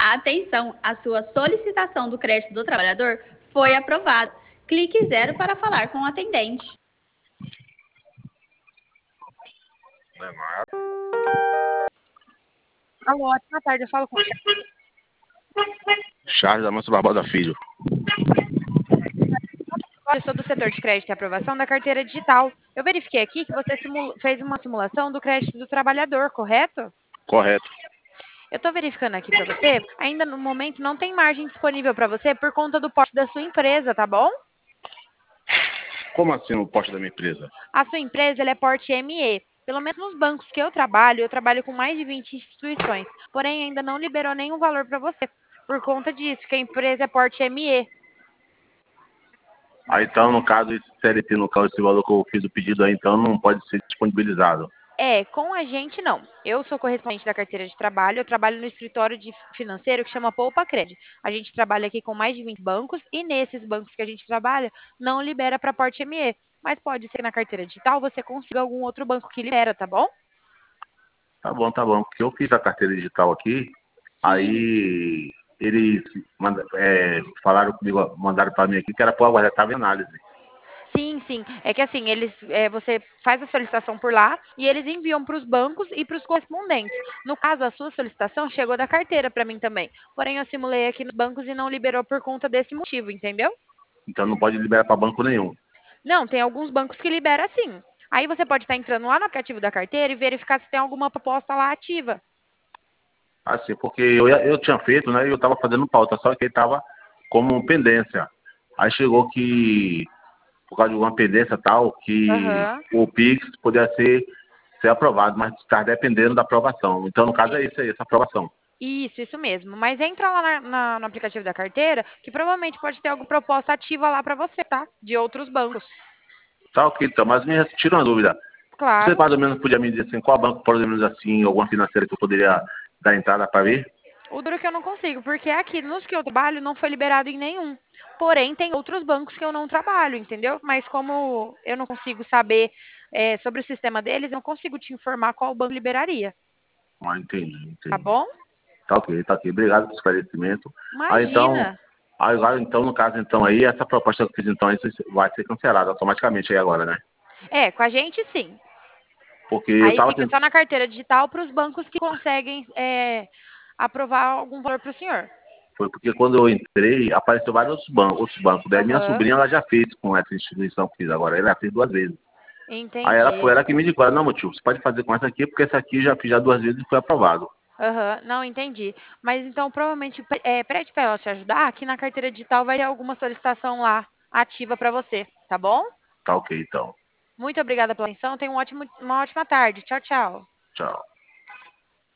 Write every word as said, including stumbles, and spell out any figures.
Atenção, a sua solicitação do crédito do trabalhador foi aprovada. Clique zero para falar com o atendente. Alô, ótima tarde, eu falo com você. Charles Amancio Barbosa Filho. Eu sou do setor de crédito e aprovação da carteira digital. Eu verifiquei aqui que você simula- fez uma simulação do crédito do trabalhador, correto? Correto. Eu estou verificando aqui para você, ainda no momento não tem margem disponível para você por conta do porte da sua empresa, tá bom? Como assim o poste da minha empresa? A sua empresa ela é porte M E. Pelo menos nos bancos que eu trabalho, eu trabalho com mais de vinte instituições, porém ainda não liberou nenhum valor para você, por conta disso, que a empresa é porte M E. Aí então, no caso, esse C L T, no caso, esse valor que eu fiz o pedido aí, então não pode ser disponibilizado. É, com a gente não. Eu sou correspondente da carteira de trabalho, eu trabalho no escritório de financeiro que chama Poupa Cred. A gente trabalha aqui com mais de vinte bancos e nesses bancos que a gente trabalha não libera para porte M E. Mas pode ser que na carteira digital você consiga algum outro banco que libera, tá bom? Tá bom, tá bom. Porque eu fiz a carteira digital aqui, Sim. aí eles manda- é, falaram comigo, mandaram para mim aqui que era para aguardar, estava em análise. Sim, sim. É que assim, eles, é, você faz a solicitação por lá e eles enviam para os bancos e para os correspondentes. No caso, a sua solicitação chegou da carteira para mim também. Porém, eu simulei aqui nos bancos e não liberou por conta desse motivo, entendeu? Então não pode liberar para banco nenhum. Não, tem alguns bancos que liberam sim. Aí você pode estar entrando lá no aplicativo da carteira e verificar se tem alguma proposta lá ativa. Assim, porque eu, ia- eu tinha feito, né, e eu estava fazendo pauta, só que ele estava como pendência. Aí chegou que, por causa de uma pendência tal, que Aham. o Pix poderia ser, ser aprovado, mas está dependendo da aprovação. Então, no caso, é Sim. isso aí, essa aprovação. Isso, isso mesmo. Mas entra lá na- na- no aplicativo da carteira, que provavelmente pode ter alguma proposta ativa lá para você, tá? De outros bancos. Tá ok, então, mas me tira uma dúvida. Você Claro. mais ou menos podia me dizer assim, qual banco, por menos assim, alguma financeira que eu poderia dar entrada para ver? O duro é que eu não consigo, porque aqui nos que eu trabalho não foi liberado em nenhum. Porém, tem outros bancos que eu não trabalho, entendeu? Mas como eu não consigo saber é, sobre o sistema deles, eu não consigo te informar qual banco liberaria, Ah, entendi, tá entendi. bom? Tá ok, tá ok. Obrigado pelo esclarecimento. Aí então, Imagina. aí, agora então, no caso então aí, essa proposta que eu fiz então, isso vai ser cancelada automaticamente aí agora, né? É, com a gente sim. Porque eu Aí tava fica tentando. só na carteira digital para os bancos que conseguem é, aprovar algum valor para o senhor. Foi porque quando eu entrei, apareceu vários outros bancos, outros bancos. Daí minha Aham, sobrinha ela já fez com essa instituição que fiz agora. Ela já fez duas vezes. Aí ela foi entendi. ela que me indicou, ela, não, motivo, você pode fazer com essa aqui, porque essa aqui já fiz já duas vezes e foi aprovado. Aham, não entendi. Mas então provavelmente é, pede para ela te ajudar, que na carteira digital vai ter alguma solicitação lá ativa para você, tá bom? Tá ok, então. Muito obrigada pela atenção. Tenha um ótimo, uma ótima tarde. Tchau, tchau. Tchau.